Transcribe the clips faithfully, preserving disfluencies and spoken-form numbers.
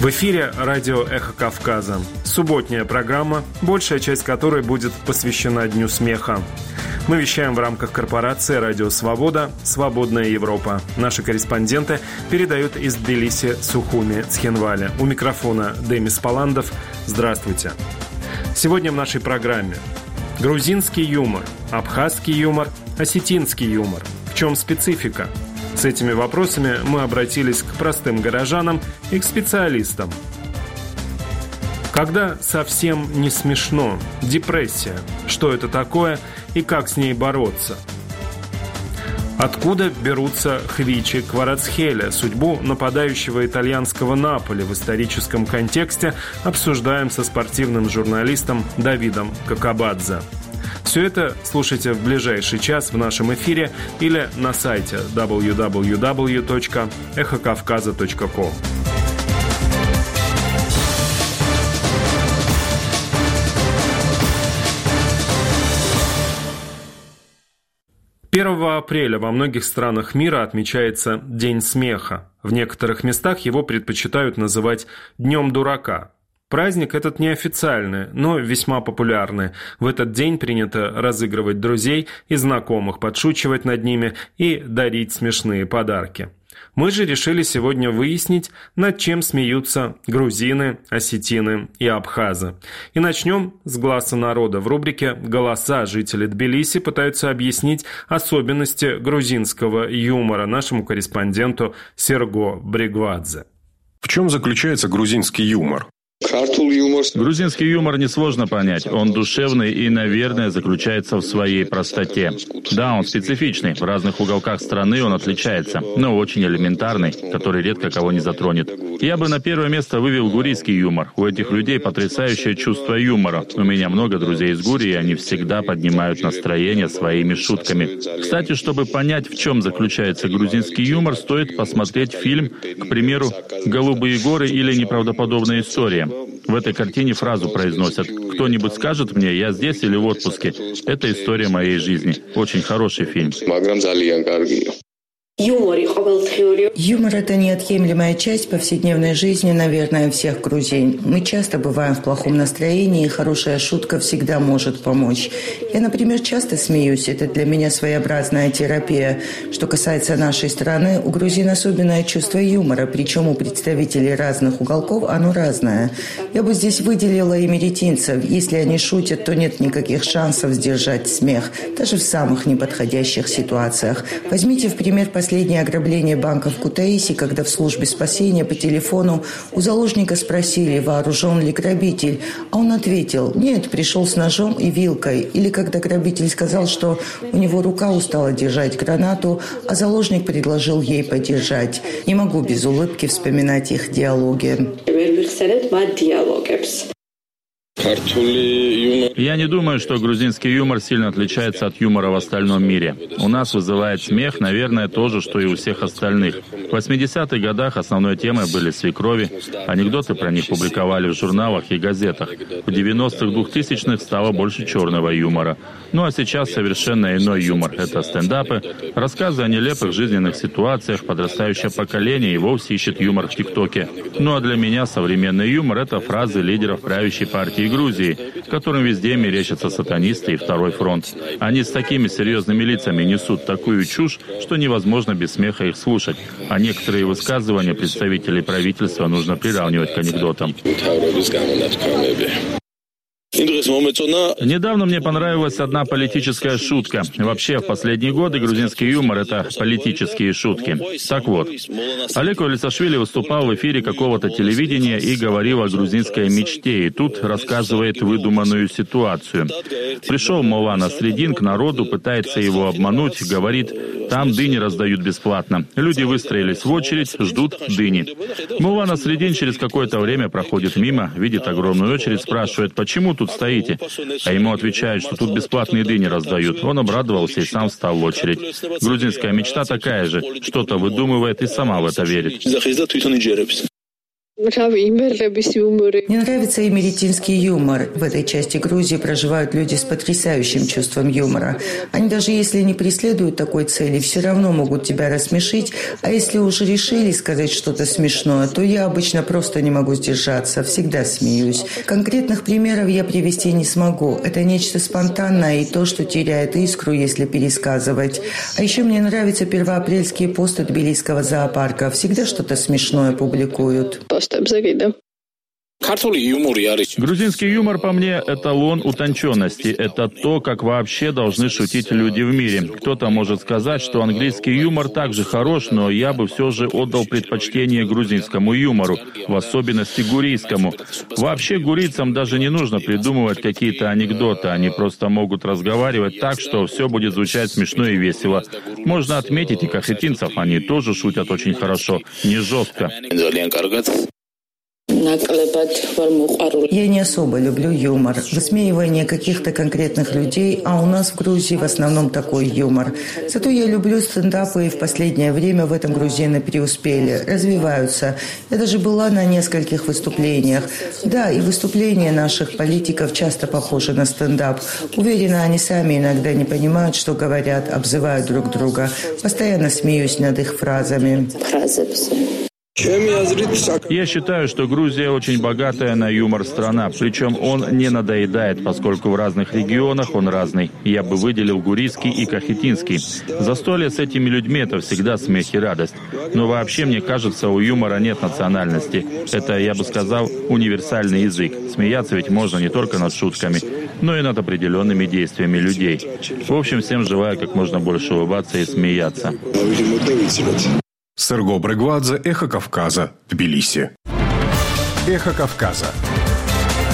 В эфире радио «Эхо Кавказа». Субботняя программа, большая часть которой будет посвящена Дню смеха. Мы вещаем в рамках корпорации «Радио Свобода. Свободная Европа». Наши корреспонденты передают из Тбилиси, Сухуми, Цхинвали. У микрофона Демис Паландов. Здравствуйте. Сегодня в нашей программе грузинский юмор, абхазский юмор, осетинский юмор. В чем специфика? С этими вопросами мы обратились к простым горожанам и к специалистам. Когда совсем не смешно? Депрессия. Что это такое и как с ней бороться? Откуда берутся хвичи Кварацхеля? Судьбу нападающего итальянского Наполи в историческом контексте обсуждаем со спортивным журналистом Давидом Какабадзе. Все это слушайте в ближайший час в нашем эфире или на сайте дабл ю дабл ю дабл ю точка эхо кавказа точка ком. первого апреля во многих странах мира отмечается День смеха. В некоторых местах его предпочитают называть Днем дурака. Праздник этот неофициальный, но весьма популярный. В этот день принято разыгрывать друзей и знакомых, подшучивать над ними и дарить смешные подарки. Мы же решили сегодня выяснить, над чем смеются грузины, осетины и абхазы. И начнем с «Гласа народа». В рубрике «Голоса» жители Тбилиси пытаются объяснить особенности грузинского юмора нашему корреспонденту Серго Бригвадзе. В чем заключается грузинский юмор? Грузинский юмор несложно понять. Он душевный и, наверное, заключается в своей простоте. Да, он специфичный. В разных уголках страны он отличается, но очень элементарный, который редко кого не затронет. Я бы на первое место вывел гурийский юмор. У этих людей потрясающее чувство юмора. У меня много друзей из Гурии, и они всегда поднимают настроение своими шутками. Кстати, чтобы понять, в чем заключается грузинский юмор, стоит посмотреть фильм, к примеру, «Голубые горы» или «Неправдоподобная история». В этой картине фразу произносят: «Кто-нибудь скажет мне, я здесь или в отпуске?» Это история моей жизни. Очень хороший фильм. Юмор – это неотъемлемая часть повседневной жизни, наверное, всех грузин. Мы часто бываем в плохом настроении, и хорошая шутка всегда может помочь. Я, например, часто смеюсь. Это для меня своеобразная терапия. Что касается нашей страны, у грузин особенное чувство юмора, причем у представителей разных уголков оно разное. Я бы здесь выделила и меретинцев. Если они шутят, то нет никаких шансов сдержать смех, даже в самых неподходящих ситуациях. Возьмите в пример последнее ограбление банка в Кутаиси, когда в службе спасения по телефону у заложника спросили, вооружен ли грабитель, а он ответил: нет, пришел с ножом и вилкой. Или когда грабитель сказал, что у него рука устала держать гранату, а заложник предложил ей подержать. Не могу без улыбки вспоминать их диалоги. Я не думаю, что грузинский юмор сильно отличается от юмора в остальном мире. У нас вызывает смех, наверное, то же, что и у всех остальных. В восьмидесятых годах основной темой были свекрови. Анекдоты про них публиковали в журналах и газетах. В девяностых, двухтысячных стало больше черного юмора. Ну а сейчас совершенно иной юмор. Это стендапы, рассказы о нелепых жизненных ситуациях. Подрастающее поколение и вовсе ищет юмор в ТикТоке. Ну а для меня современный юмор – это фразы лидеров правящей партии Грузии, которым везде мерещатся сатанисты и Второй фронт. Они с такими серьезными лицами несут такую чушь, что невозможно без смеха их слушать. А некоторые высказывания представителей правительства нужно приравнивать к анекдотам. Недавно мне понравилась одна политическая шутка. Вообще, в последние годы грузинский юмор – это политические шутки. Так вот, Олег Валисашвили выступал в эфире какого-то телевидения и говорил о грузинской мечте. И тут рассказывает выдуманную ситуацию. Пришел Молла Насреддин к народу, пытается его обмануть, говорит: там дыни раздают бесплатно. Люди выстроились в очередь, ждут дыни. Молла Насреддин через какое-то время проходит мимо, видит огромную очередь, спрашивает: почему тут стоите? А ему отвечают, что тут бесплатные дыни раздают. Он обрадовался и сам встал в очередь. Грузинская мечта такая же. Что-то выдумывает и сама в это верит. Мне нравится эмеретинский юмор. В этой части Грузии проживают люди с потрясающим чувством юмора. Они даже если не преследуют такой цели, все равно могут тебя рассмешить, а если уже решили сказать что-то смешное, то я обычно просто не могу сдержаться, всегда смеюсь. Конкретных примеров я привести не смогу. Это нечто спонтанное и то, что теряет искру, если пересказывать. А еще мне нравятся первоапрельские посты тбилисского зоопарка. Всегда что-то смешное публикуют. Грузинский юмор, по мне, эталон утонченности. Это то, как вообще должны шутить люди в мире. Кто-то может сказать, что английский юмор также хорош, но я бы все же отдал предпочтение грузинскому юмору, в особенности гурийскому. Вообще гурийцам даже не нужно придумывать какие-то анекдоты. Они просто могут разговаривать так, что все будет звучать смешно и весело. Можно отметить и кахетинцев, они тоже шутят очень хорошо, не жестко. Я не особо люблю юмор, высмеивание каких-то конкретных людей, а у нас в Грузии в основном такой юмор. Зато я люблю стендапы, и в последнее время в этом грузины преуспели, развиваются. Я даже была на нескольких выступлениях. Да, и выступления наших политиков часто похожи на стендап. Уверена, они сами иногда не понимают, что говорят, обзывают друг друга. Постоянно смеюсь над их фразами. Я считаю, что Грузия очень богатая на юмор страна, причем он не надоедает, поскольку в разных регионах он разный. Я бы выделил гурийский и кахетинский. Застолье с этими людьми – это всегда смех и радость. Но вообще, мне кажется, у юмора нет национальности. Это, я бы сказал, универсальный язык. Смеяться ведь можно не только над шутками, но и над определенными действиями людей. В общем, всем желаю как можно больше улыбаться и смеяться. Серго Брегвадзе, Эхо Кавказа, Тбилиси. Эхо Кавказа.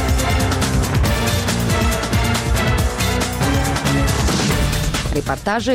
Репортажи,